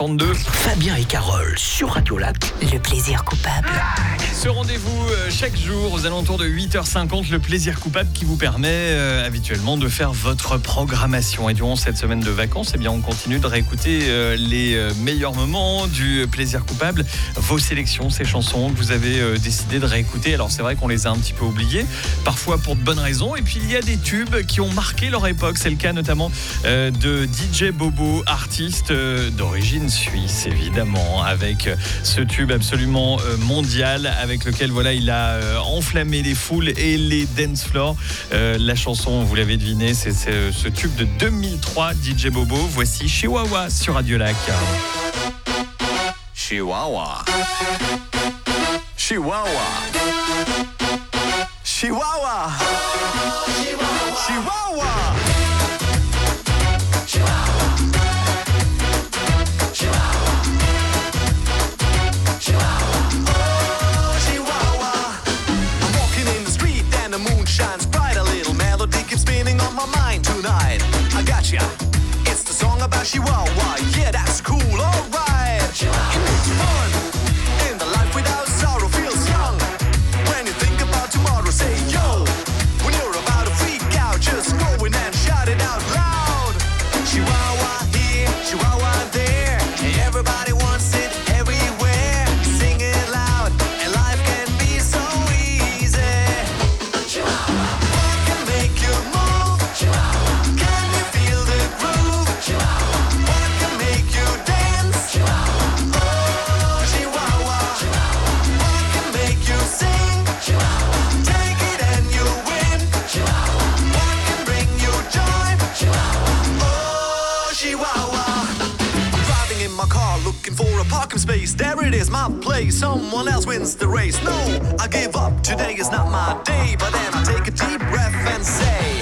32. Fabien et Carole sur Radio Lac. Le plaisir coupable. Ce rendez-vous chaque jour aux alentours de 8h50, le plaisir coupable qui vous permet habituellement de faire votre programmation. Et durant cette semaine de vacances, on continue de réécouter les meilleurs moments du plaisir coupable, vos sélections, ces chansons que vous avez décidé de réécouter. Alors c'est vrai qu'on les a un petit peu oubliées, parfois pour de bonnes raisons. Et puis il y a des tubes qui ont marqué leur époque. C'est le cas notamment de DJ Bobo, artiste d'origine suisse évidemment, avec ce tube absolument mondial avec lequel il a enflammé les foules et les dance floors. La chanson, vous l'avez deviné, c'est ce tube de 2003, DJ Bobo. Voici Chihuahua sur Radio Lac. Chihuahua. Chihuahua. Chihuahua. Chihuahua. Shines bright, a little melody keeps spinning on my mind tonight. I gotcha, it's the song about Chihuahua. Yeah, that's cool, alright. It makes fun, in the life without sorrow feels young. When you think about tomorrow, say yo. When you're about to freak out, just go in and shout it out loud. Chihuahua here, Chihuahua there. Everybody wants it everywhere. Sing it loud, and life can be so easy. Looking for a parking space, there it is, my place. Someone else wins the race. No, I give up, today is not my day. But then I take a deep breath and say